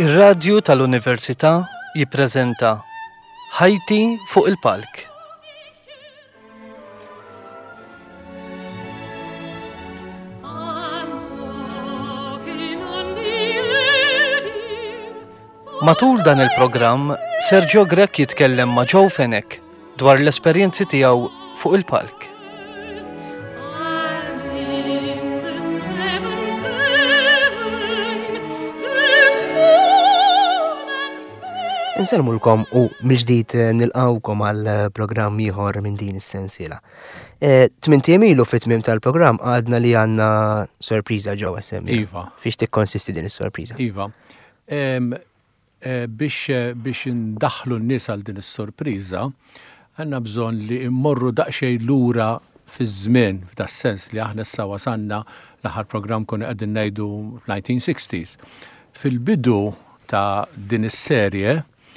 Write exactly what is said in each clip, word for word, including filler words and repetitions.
Ir-radju tal-Università jippreżenta Ħajti fuq il-palk. Matul dan il-programm, Sergio Grek jitkellem ma' Joe Fenech dwar l-esperjenzi tiegħu fuq il-palk. Nselmulkom u mill-ġdid nilqawkom għal programm ieħor minn din is-sensiela. Tmien ilu fit-tmiem tal-programm għadna li għandna sorpriża ġewwa semmi. Iva. Fiex tikkonsisti din is-sorpriża? Iva. Biex biex indaħħlu n-nies għal din is-sorpriża, għandna bżonn li mmorru daqsxejn lura fiż-żmien f'das-sens li aħna issa wasanna l-aħħar programm konna qegħdin ngħidu nineteen sixties. Fil-bidu ta' din is-serje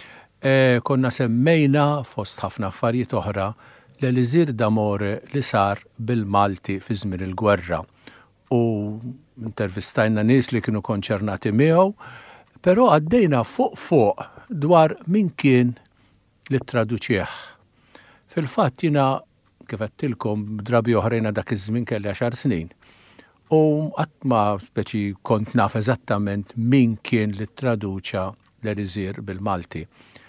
E, konna semmejna fost ħafna affarijiet oħra l-Elisir d'Amore li sar bil-Malti fi żmien il-gwerra. U intervistajna nies li kienu konċernati miegħu, però għaddejna fuq fuq dwar min kien li traduċih. Fil-fatt jiena kif għedtilkom drabi oħrejna dak iż-żmien kelli għaxar snin. U qatt ma speċi kont naf eżattament min kien li traduċa l-Elisir bil-Malti.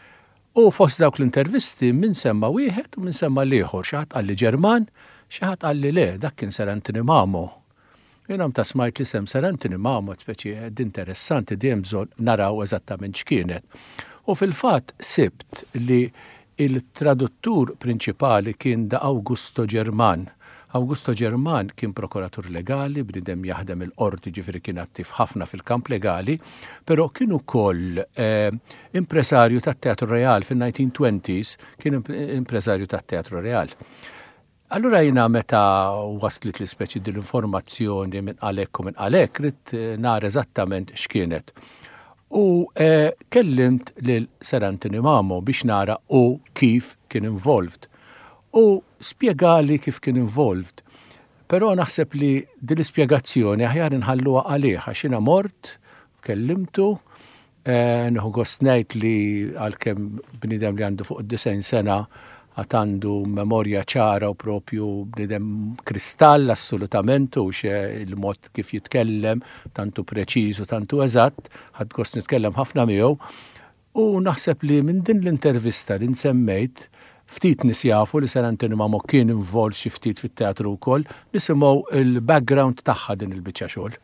U fost dawk l-intervisti min semma wieħed u min semma l-ieħor, xi ħadd qalli Ġerman, xi ħadd qalli le, dak kien Sir Anthony Mamo. Jiena mta smajt li sem Sir Anthony Mamo speċi qed interessanti dejjem bżonn naraw eżattament x'kienet. U fil-fatt sibt li il-traduttur prinċipali kien da Augusto Ġerman. Augusto Ġerman kien prokuratur legali, bnidem jaħdem il-qorti ġifieri kien attiv ħafna fil-kamp legali, però kien ukoll eh, impresarju tat-Teatru Real fin-nineteen twenties, kien impresarju tat-Teatru Real. Allura jiena meta waslit li speċi din l-informazzjoni minn għalhekk u minn għalhekk rid nara eżattament x'kienet. U eh, kellimt lil Sir Anthony Mamo biex nara u kif kien involved. U spjegali kif kien involved. Però naħseb li din l-ispjegazzjoni aħjar inħalluha għalih għax jiena mort, kellimtu, eh, nieħu gost ngħid li għalkemm bniedem li għandu fuq disejn sena għad għandu memorja ċara u propju bniedem kristall assolutament u il-mod kif jitkellem, tantu preċiż u tantu eżatt, ħadd gost nitkellem ħafna miegħu. U naħseb li minn din l-intervista li nsemmejt ftit nies jafu li Sir Anthony Mamo kien involved xi ftit fit-teatru wkoll, nisimgħu il-background tagħha din il-biċċa xogħol.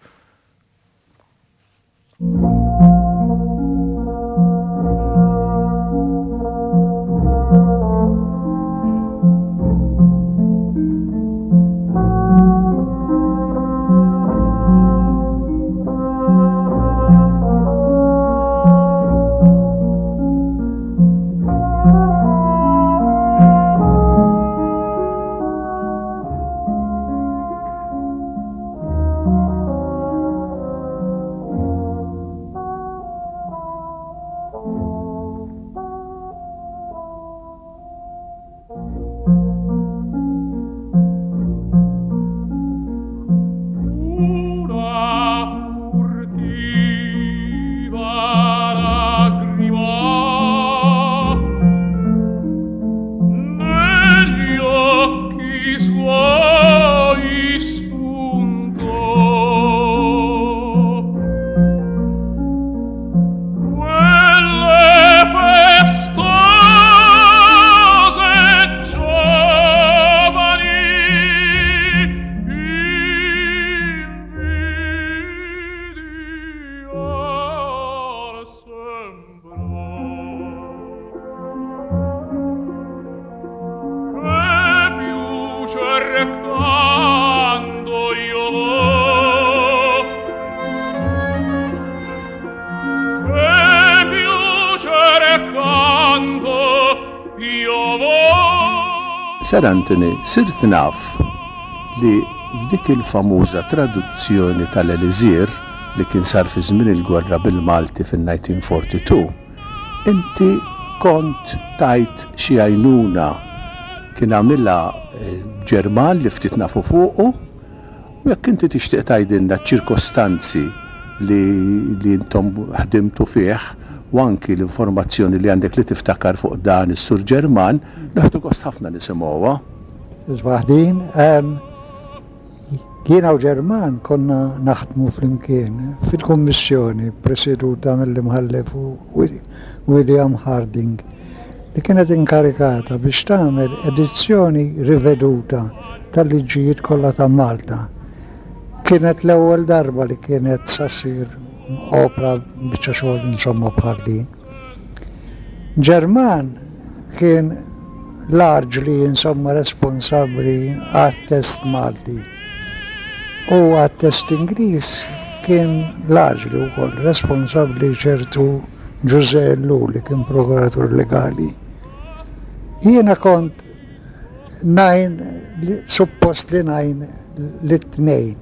Sir Anthony, sirt naf li f'dik il-famuża traduzzjoni tal-Elisir li kien sar fi żmien il-gwerra bil-Malti fin-nineteen forty-two, inti kont tajt xi għajnuna kien għamilha Ġerman li ftit nafu fuqu, u jekk inti tixtieq tgħidilna ċ-ċirkostanzi li li intom ħdimtu fih u anki l-informazzjoni li għandek li tiftakar fuq dan is-Sur Ġerman, naħdu gost ħafna nisimgħuha. Waħdin, jiena u Ġerman konna naħdmu flimkien fil-Kummissjoni presieduta mill-imħallef William Harding li kienet inkarikata biex tagħmel edizzjoni riveduta tal-liġijiet kollha ta' Malta. Kienet l-ewwel darba li kienet sassir opera biċċa xogħol insomma bħalli. Ġerman kien largely insomma responsabbli għat-test Malti. U għat-test Ingliż kien largely wkoll responsabbli ċertu Giusello li kien prokuratur legali. Jiena kont najn, suppost li najn l-tnejn.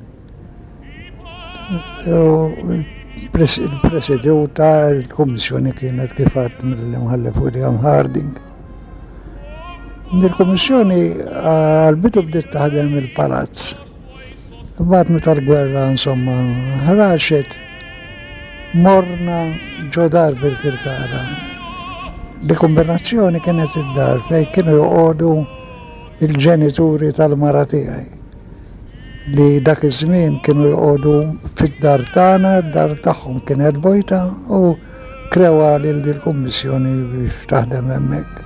Il-presidiuta il-Kommissjoni kienet kifat mill-imħallef William Harding. Il-Kommissjoni għal-bidu bdiet taħdem il-palazz. Batnu tal-gwerra insomma ħraxet morna ġodar bil-Kirkara. L-kombinazzjoni kienet id-dar fej kienu joqogħdu il-ġenituri tal-mara tiegħi li dak iż-żmien kienu joqogħdu fid-dar tagħna, d-dar tagħhom kienet bojta u krewa lil din il-kummissjoni biex taħdem hemmhekk.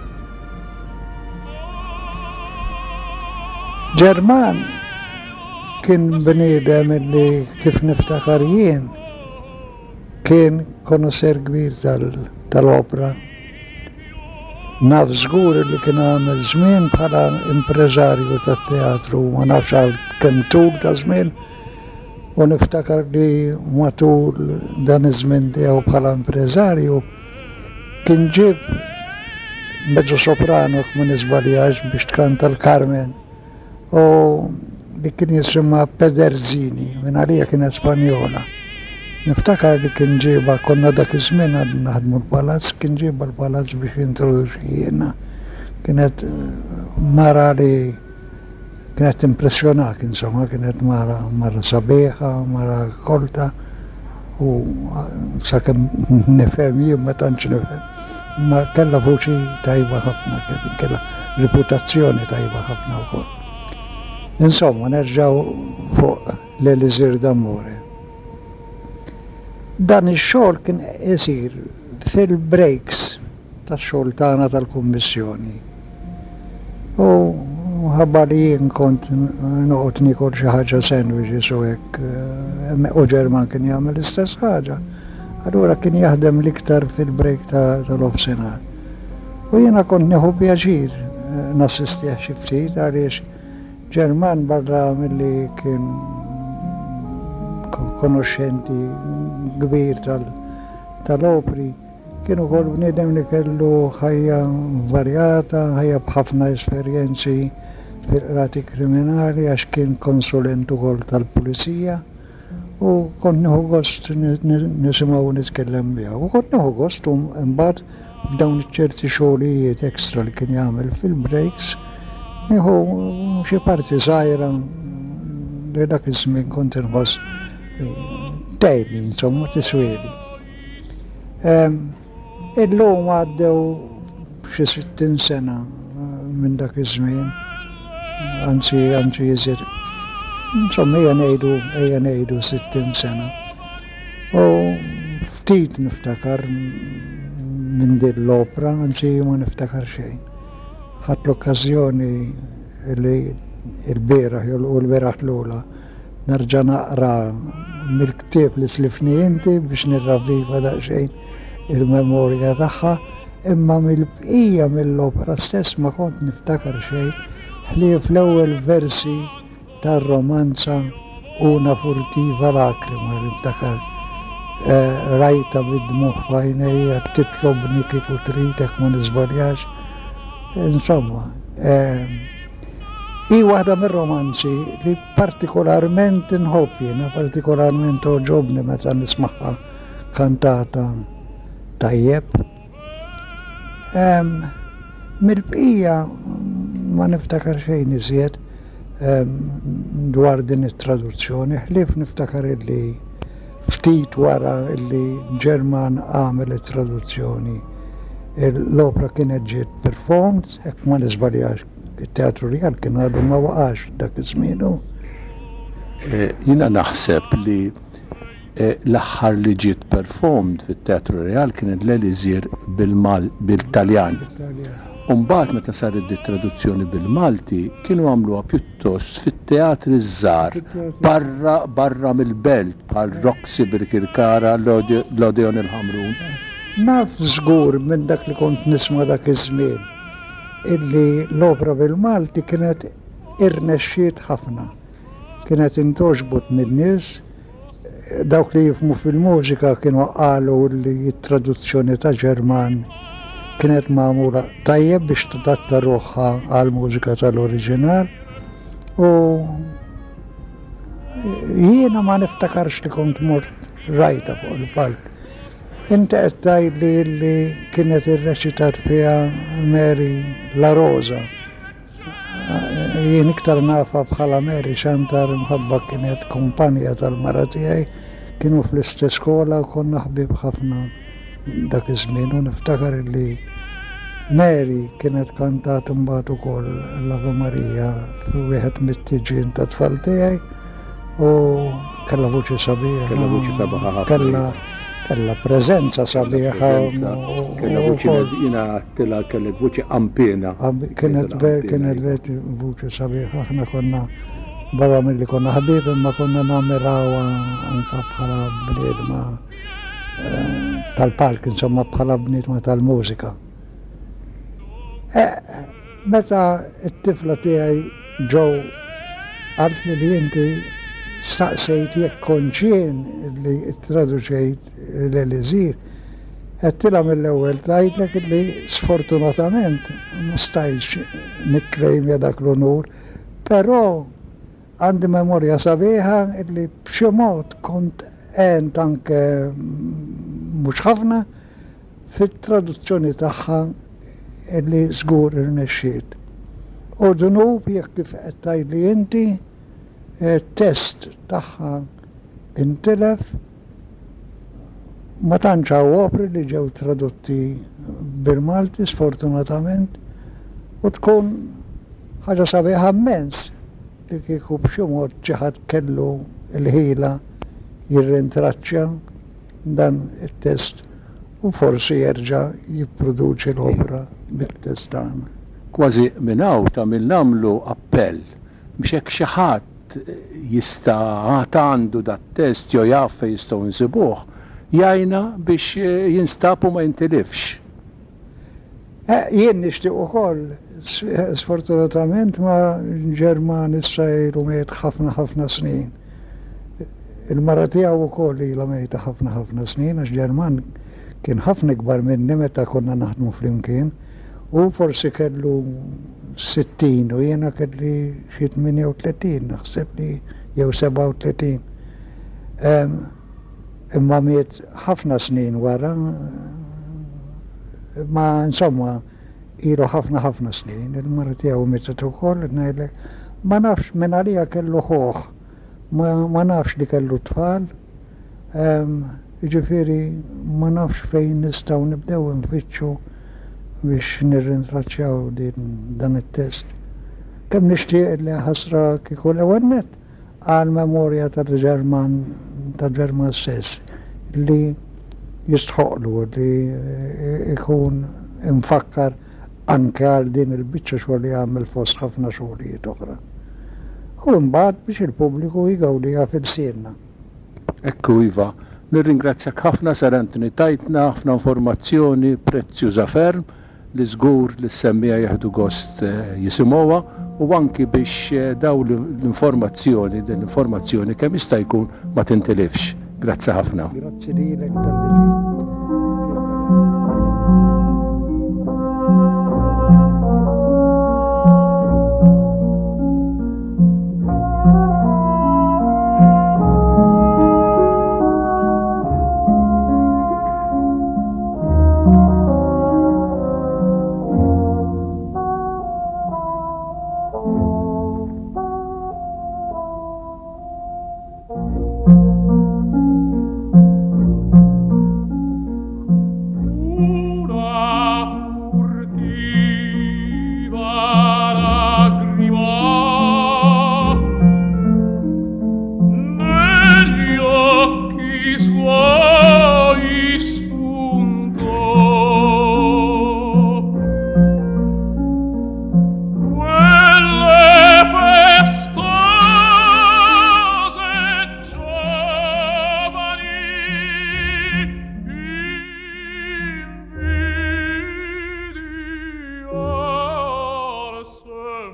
Ġerman kien bniedem li kif niftakar jien kien konoser kbir tal-opera. Naf żgur li kien għamel żmien bħala impreżarju tat-teatru ma nafx għal kemm tul ta' żmien u niftakar li matul dan iż-żmien tiegħu bħala impreżarju kien ġib mezzo soprano ma nisbaljax biex tkanta l-Carmen u li kien jisimha Pederzini minn għalija kienet Spanjola. Niftakar li kien ġiba, konna dak iż-żmien għadna naħdmu l-palazz, kien ġiba l-palazz biex jintroduċi jiena. Kienet mara li kienet impressjonat, insomma, kienet mara mara sabiħa, mara kolta u sakemm nifhem jien ma tantx nifhem. Ma kellha vuċi tajba ħafna, kellha reputazzjoni tajba ħafna wkoll. Insomma, nerġgħu fuq l-Elisir d'Amore. Dan ix-xogħol kien isir fil-breaks tax-xogħol tagħna tal-Kummissjoni. U ħabba li jien kont noqgħod nikol xi ħaġa sandwiches u hekk u Ġerman kien jagħmel l-istess ħaġa. Allura kien jaħdem l-iktar fil-break tal-offsenar. U jiena kont nieħu pjaċir nassistih xi ftit għaliex Ġerman barra milli kien konoxxenti kbir tal-opri, kienu kol bniedem li kellu ħajja varjata, ħajja bħafna esperjenzi fil-qrati kriminali għax kien konsulent ukoll tal-pulizija u kont nieħu gost nisimgħu nitkellem biha. U kont nieħu gost imbagħad f'dawn iċ-ċerti xogħlijiet ekstra li kien jagħmel fil-breaks, nieħu xi parti żgħira li dak iż-żmien kont inħoss tajni, insomma, tiswieli. Illum għaddew xi sittin sena minn dak iż-żmien, anzi anzi jiżir. Insomma, ejja ngħidu ejja ngħidu sittin sena. U ftit niftakar minn din l-opra, anzi ma niftakar xejn. Ħadd l-okkażjoni li l-bieraħ u l-bieraħ l-ula nerġa' naqra mill-ktieb li slifni inti biex nirravviva daqsxejn il-memorja tagħha, imma mill-bqija mill-opera stess ma kont niftakar xejn ħlief l-ewwel versi tar-romanza Una furtiva lacrima niftakar rajta bid-dmuħ f'għajnejja titlobni kieku tridek ma niżbaljax. Insomma, hi waħda mir-romanzi li partikolarment inħobb jiena, partikolarment oġobni meta nismaħħa kantata tajjeb. Mill-bqija ma niftakar xejn iżjed dwar din it-traduzzjoni, ħlief niftakar li ftit wara li Ġerman għamel traduzzjoni l-opera kienet ġiet performed, hekk ma nisbaljax il-Teatru Real kien għadu ma waqax dak iż-żmienu. Jina naħseb li l-aħħar li ġiet performed fit-Teatru Real kienet l-Elizir bil-Taljan. Umbat meta saret di traduzzjoni bil-Malti kienu għamluha pjuttost fit-teatri żgħar barra barra mill-belt bħal Roxy Birkirkara, l-Odeon il-Ħamrun. Naf żgur minn dak li kont nisma' dak iż-żmien illi l-opera bil-Malti kienet irnexxiet ħafna. Kienet intoġbot min-nies, dawk li jifmu fil-mużika kienu qalu li t-traduzzjoni ta' Ġerman kienet magħmula tajjeb biex tadatta ruħha għal mużika tal-oriġinal u jiena ma niftakarx li kont mort rajta fuq il-palk. Inti qed tgħidli li kienet irreċitat fiha Mary La Rosa. Jien iktar nafa bħala Mary Xantar mħabba kienet kumpanija tal-mara tiegħi, kienu fl-istess skola u konna ħbieb ħafna dak iż-żmien u niftakar li Mary kienet kantat imbagħad ukoll l-Ave Marija fi wieħed mit-tiġin ta' tfal tiegħi u kellha vuċi sabiħa. Kellha vuċi sabiħa ħafna. Kellha kellha preżenza sabiħa. Kellha vuċi jiena għattila kellek vuċi ampina. Kienet kienet vuċi sabiħa, aħna konna barra milli konna ħbieb imma konna nammirawa anke bħala bniedma tal-palk, insomma bħala bniedma tal-mużika. Meta t-tifla tiegħi ġew qalt li inti staqsejt jekk konċien li traduċejt l-Elizir, għedtila mill-ewwel tgħidlek li sfortunatament ma stajtx nikklejmja dak l-onur, però għandi memorja sabiħa li b'xi mod kont għent anke mhux ħafna fit-traduzzjoni tagħha li żgur irnexxiet. U Dunub jekk kif qed tgħidli inti test tagħha intilef ma tantx hawn opri li ġew tradotti bil-Malti sfortunatament u tkun ħaġa sabiħa immens li kieku b'xi mod xi ħadd kellu l-ħila jirrintraċċja dan it-test u forsi jerġa' jipproduċi l-opra bit-test tagħna. Kważi minn hawn tagħmel nagħmlu appell biex hekk xi ħadd jista' għata għandu dat-test jew jaf fejn jistgħu nsibuh jgħinna biex jinstab u ma jintilifx. Jien nixtieq ukoll sfortunatament ma Ġerman issa ilu mejt ħafna ħafna snin. Il-mara tiegħu wkoll ilha mejta ħafna ħafna snin għax Ġerman kien ħafna kbar minni meta konna naħdmu flimkien u forsi kellu sittin u jiena kelli xi tminja u tletin naħseb li jew seba' u tletin. Imma miet ħafna snin wara ma insomma ilu ħafna ħafna snin, il-mara tiegħu mietet ukoll ngħidlek ma nafx minn għalija kellu ħoħ, ma nafx li kellu tfal. Ġifieri ma nafx fejn nistgħu nibdew nfittxu biex nirrintraċċjaw dan it-test. Kemm nixtieq li ħasra kieku l-ewwel nett għal memorja tal-Ġerman tal-Ġerman stess li jistħoqlu li ikun infakkar anke għal din il-biċċa xogħol li għamel fost ħafna xogħlijiet oħra. U mbagħad biex il-pubbliku jgawdiha fil-sirna. Ekku iva. Nirringrazzjak ħafna Sar Anthony, tajtna ħafna informazzjoni prezzjuża ferm li żgur li s-semmija jieħdu gost jisimgħuha u anki biex daw l-informazzjoni, din l-informazzjoni kemm jista' jkun ma tintilifx. Grazzi ħafna. Grazzi lilek tal-li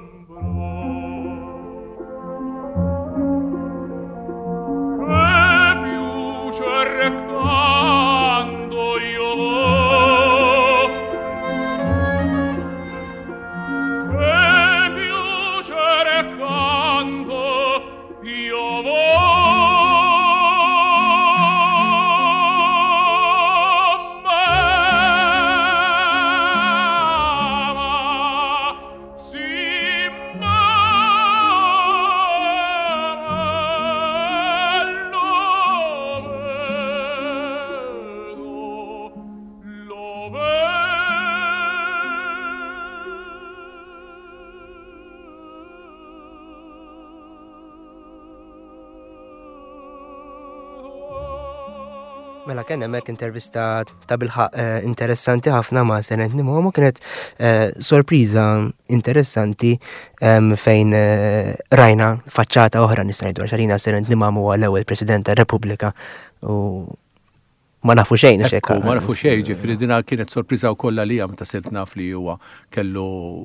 Mela kien hemmhekk intervista ta' bilħaq interessanti ħafna ma' Serent Nimgħu, kienet sorpriża interessanti fejn rajna faċċata oħra nista' ngħidu għax Serent Nimgħu huwa l-ewwel President tar-Repubblika u ma nafu xejn xekk. Ma nafu xejn, ġifieri dina kienet sorpriża wkoll għalija meta sirt naf li huwa kellu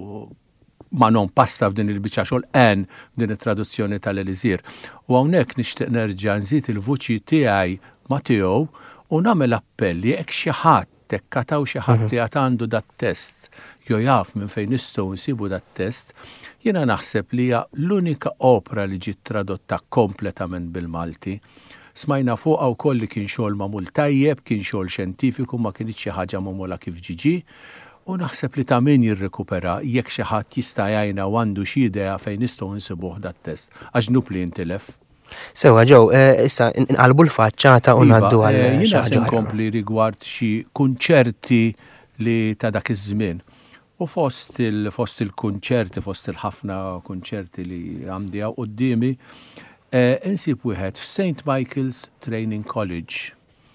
ma non pasta f'din il-biċċa xogħol għen din it-traduzzjoni tal-Elizir. U hawnhekk nixtieq nerġa' nżid il-vuċi tiegħi ma' tiegħu u nagħmel appelli jekk xi ħadd tekkataw xi ħadd li għad għandu dat-test jew jaf minn fejn nistgħu nsibu dat-test, jiena naħseb li hija l-unika opera li ġiet tradotta kompletament bil-Malti. Smajna fuqha wkoll li kien xogħol magħmul tajjeb, kien xogħol xjentifiku ma kienx xi ħaġa magħmula kif ġiġi. U naħseb li ta' min jirrekupera jekk xi ħadd jista' jgħinna u għandu xi idea fejn nistgħu nsibuh dat-test għax nupli intilef. Sewa ġew, issa inqalbu l-faċċata u ngħaddu għal xi ħaġa inkompli rigward xi kunċerti li ta' dak iż-żmien. U fost il fost il-kunċerti, fost il-ħafna kunċerti li għandi hawn qudiemi, insib wieħed f'Saint Michael's Training College.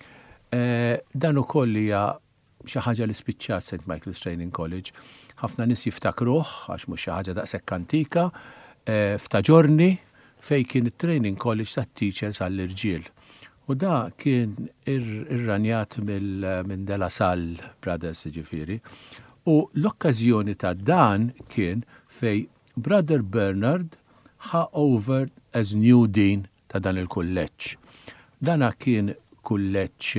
Dan ukoll hija xi ħaġa li spiċċat Saint Michael's Training College. Ħafna nies jiftakruh għax mhux xi ħaġa daqshekk antika, f'Taġorni fej kien it-training college tat-teachers għall-irġiel. U da kien irranjat minn De La Salle Brothers ġifieri. U l-okkażjoni ta' dan kien fej Brother Bernard ħa over as new dean ta' dan il-kulleġġ. Dana kien kulleġġ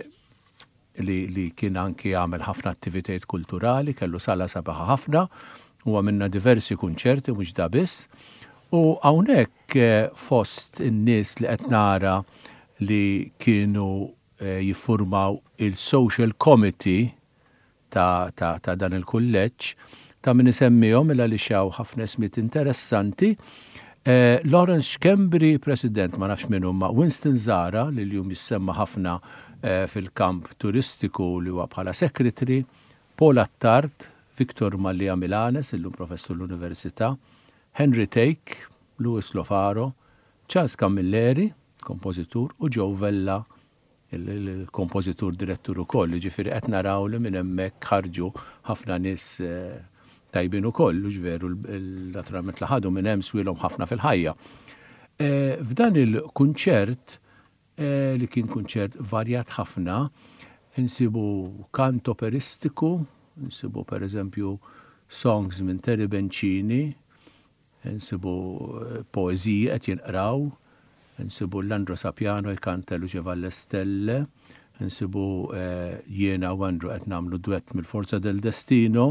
li, li kien anki għamel ħafna attivitajiet kulturali, kellu sala sabaħa ħafna, u għamilna diversi kunċerti mhux da biss. U hawnhekk fost in-nies li qed nara li kienu jiffurmaw il-social committee ta', ta, ta dan il-kulleġġ, ta' min isemmihom illa li xaw ħafna ismiet interessanti. Eh, Lawrence Kembri, President, ma nafx minn huma, Winston Zara, li l-jum jissemma ħafna eh, fil-kamp turistiku li huwa bħala sekretary, Paul Attard, Victor Mallia Milanes, illum professur l-Università, Henry Take, Louis Lofaro, Charles Camilleri, kompożitur, u Joe Vella, il-kompożitur direttur ukoll, ġifieri qed naraw li minn hemmhekk ħarġu ħafna nies tajbin ukoll, ġveru naturalment laħadu minn hemm swilhom ħafna fil-ħajja. F'dan il-kunċert li kien kunċert varjat ħafna, insibu kant operistiku, insibu pereżempju songs minn Terry Bencini, insibu poeżiji qed jinqraw, insibu Landro Sapiano jkanta Luce Vallestelle, insibu jiena u Andrew qed nagħmlu duett mill-Forza del Destino,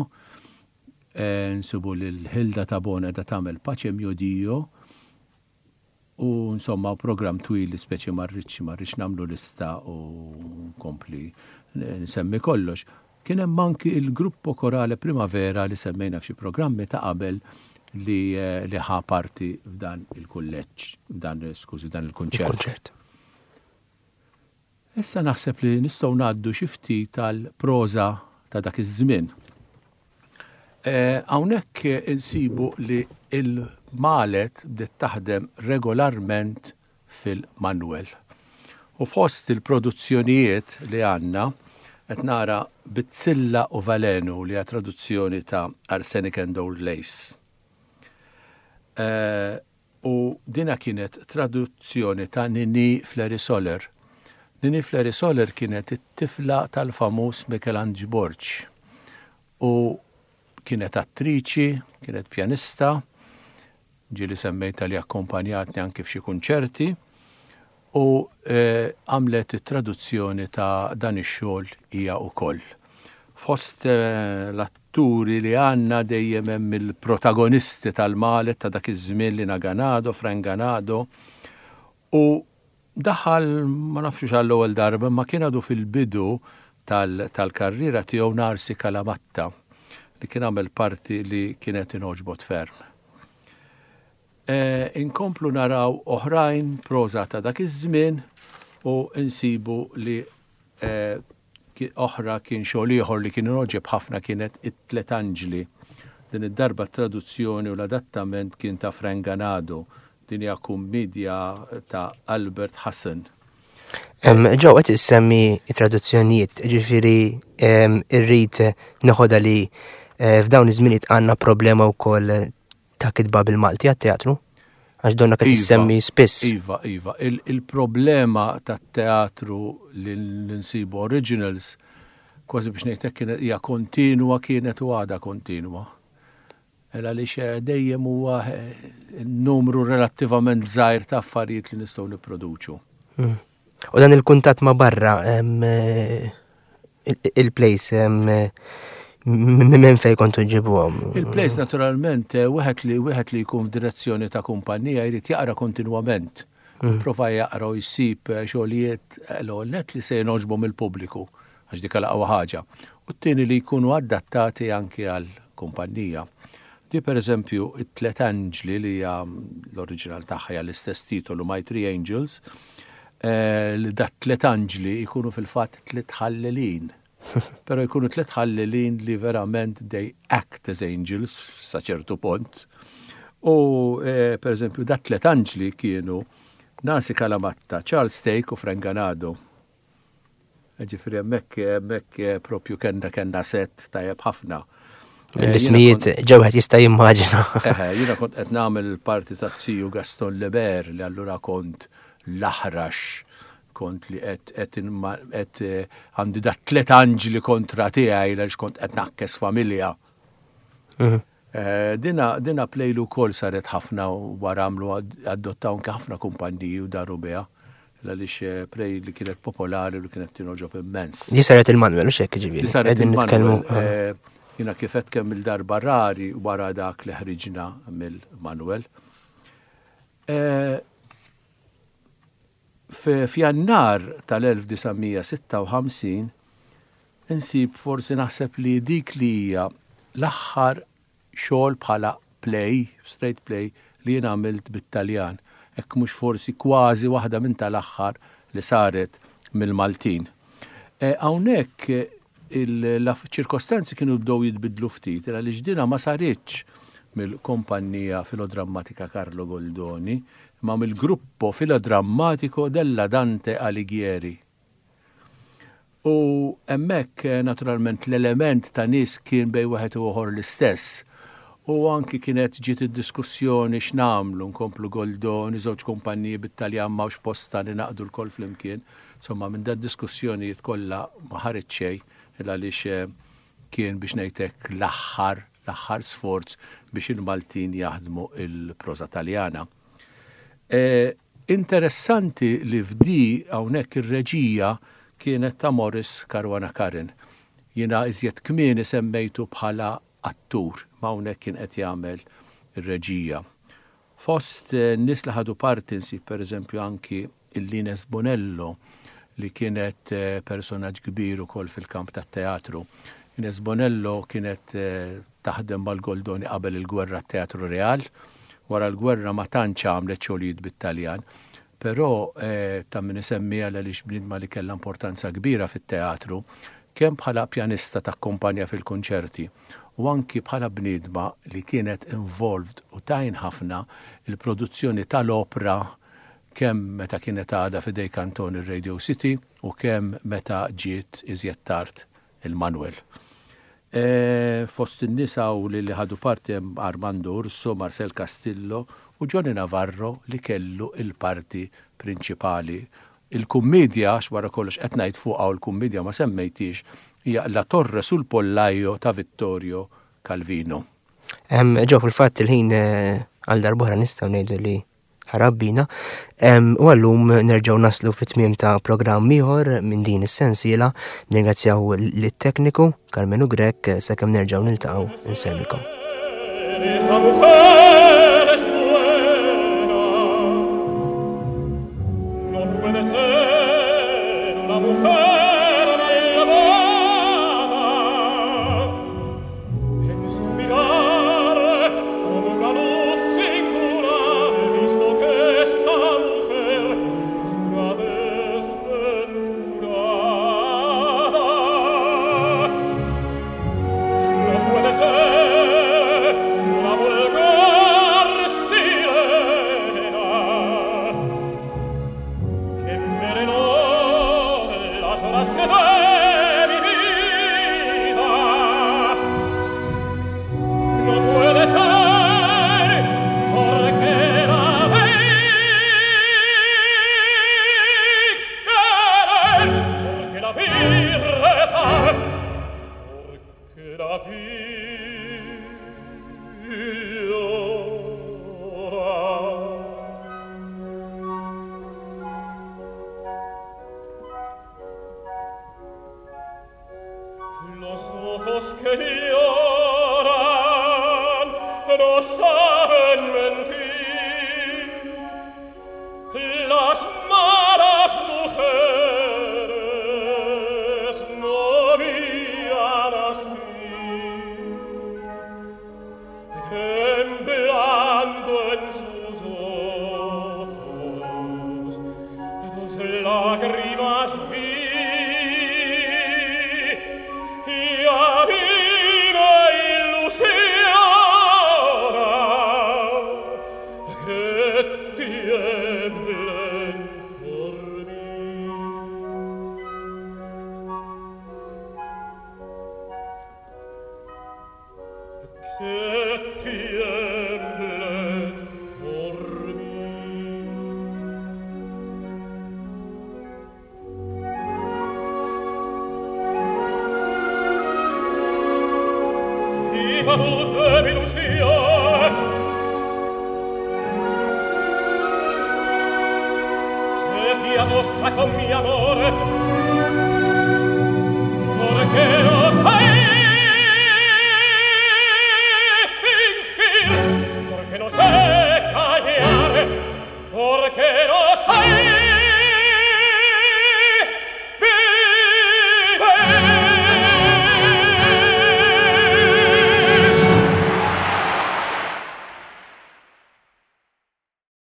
insibu lil-Hilda Tabone da tagħmel Pace Mio Dio, u insomma programm twil speċi marriċ marriċ nagħmlu lista u nkompli nsemmi kollox. Kien hemm anki il-gruppo korale Primavera li semmejna f'xi programmi ta' qabel li li ħa parti f'dan il-kulleġġ, f'dan skużi dan il-kunċert. Issa naħseb li nistgħu ngħaddu xi ftit tal-proża ta' dak iż-żmien. Hawnhekk insibu li il-Malet bdiet taħdem regolarment fil-Manuel. U fost il-produzzjonijiet li għandna qed nara Bizzilla u Valenu li hija traduzzjoni ta' Arsenic and Old Lace. Uh, u dina kienet traduzzjoni ta' Nini Flerisoler. Nini Flerisoler kienet it-tifla tal-famuż Michelangelo Borg. U kienet attriċi, kienet pjanista, ġili semmejta li akkompanjatni anki f'xi kunċerti u għamlet it-traduzzjoni ta' dan ix-xogħol hija wkoll. Fost l-atturi li għandna dejjem hemm il-protagonisti tal-Mallet ta' dak iż-żmien li Ganado, Frank Ganado, u daħal ma nafx għall-ewwel darba ma kien għadu fil-bidu tal-karriera tiegħu Narsi Kalamatta li kien għamel parti li kienet inogħġbot ferm. Inkomplu naraw oħrajn proza ta' dak iż-żmien u insibu li oħra kien xogħol ieħor li kien inogħġeb ħafna kienet it-Tlet Anġli. Din id-darba traduzzjoni u l-adattament kien ta' Frank Ganado, din hija kummedja ta' Albert Hassan. Ġew qed issemmi traduzzjonijiet, ġifieri irrid noħodha li f'dawn iż-żminijiet għandna problema wkoll ta' kitba bil-Malti għat-teatru? Għax donna qed issemmi spiss. Iva, iva. Il-problema tat-teatru li nsibu originals kważi biex ngħidlek hija kontinwa kienet u għadha kontinwa. Ela għaliex dejjem huwa numru relattivament żgħir ta' affarijiet li nistgħu nipproduċu. U dan il-kuntatt ma' barra il-place minn fej kontu ġibuhom. Il-place naturalment wieħed li wieħed li jkun f'direzzjoni ta' kumpanija jrid jaqra kontinwament. Prova jaqra u jsib xogħlijiet l-net li se jnoġbhom il-pubbliku għax dik laqgħa ħaġa. U t-tieni li jkunu adattati anke għall kumpanija. Di per eżempju it-Tlet Anġli li hija l-oriġinal tagħha l-istess titolu My Three Angels, li dat Tlet Anġli jkunu fil-fatt tliet ħallelin. Pero jkunu tliet ħallelin li verament they act as angels sa ċertu punt. U per eżempju dat Tlet Anġli kienu Narsi Kalamatta, Charles Stake u Frank Ganado. Ġifieri hemmhekk hemmhekk propju kellna kellna set tajjeb ħafna. L-ismijiet ġewħed jista' jimmaġina. Jiena kont qed nagħmel parti ta' Tziju Gaston Leber li allura kont l-aħrax, kont li qed għandi dat Tlet Anġli kontra tiegħi għaliex kont qed nakkes familja. Dina plejlu wkoll saret ħafna wara għamlu adottaw anke ħafna kumpanniji u daru biha għaliex prej li kienet popolari u kienet tinogħġob immens. Di saret il-Manuel u xekk ġifieri. Di saret il-Manuel. Jina kifet kemm il-darba rari wara dak li ħriġna mill-Manuel. F'Jannar tal-elf tisa' sitta u ħamsin insib forsi naħseb li dik li hija l-aħħar xogħol bħala play, straight play li jien għamilt bit-Taljan. Hekk mhux forsi kważi waħda minn tal-aħħar li saret mill-Maltin. Hawnhekk il-ċirkostanzi kienu bdew jitbidlu ftit, għaliex dina ma saritx mill-kompannija filodrammatika Carlo Goldoni, ma mill-gruppo filodrammatico della Dante Alighieri. U hemmhekk naturalment l-element ta' nies kien bej wieħed u ieħor l-istess. U anki kienet ġiet id-diskussjoni x'namlu nkomplu Goldoni, żewġ kumpanniji bit-Taljan m'hawnx posta li naqdu l-koll flimkien. Insomma minn dat diskussjonijiet kollha ma ħareġ xejn għaliex kien biex ngħidlek l-aħħar l-aħħar sforz biex il-Maltin jaħdmu il-proza Taljana. Interessanti li f'di hawnhekk ir-reġija kienet ta' Morris Caruana Karen. Jiena iżjed kmieni semmejtu bħala attur, ma hawnhekk kien qed jagħmel ir-reġija. Fost nies li ħadu parti nsib pereżempju anki il-Lines Bonello li kienet personaġġ kbir ukoll fil-kamp tat-teatru. Ines Bonello kienet taħdem mal-Goldoni qabel il-gwerra t-Teatru Real, wara l-gwerra ma tantx għamlet xogħlijiet bit-Taljan, però ta' min isemmija għaliex bniedma li kellha importanza kbira fit-teatru, kemm bħala pjanista takkumpanja fil-kunċerti u anki bħala bniedma li kienet involved u tajn ħafna il-produzzjoni tal-opra kemm meta kienet għadha f'idej kanton ir-Radio City u kemm meta ġiet iżjed tard il-Manuel. E, fost in-nisa u li li ħadu parti hemm Armando Urso, Marcel Castillo u Johnny Navarro li kellu il-parti prinċipali. Il-kummedja, x'wara kollox qed ngħid fuqha u l-kummedja ma semmejtix, hija La Torre sul Pollaio ta' Vittorio Calvino. Ġew fil-fatt il-ħin għal darbohra nistgħu ngħidu li ħarabbina. U għallum nerġgħu naslu fit-tmiem ta' programm ieħor minn din is-sensiela. Nirringrazzjaw lit-tekniku Carmenu Grek sakemm nerġgħu niltaqgħu insemmilkom. Con mi amor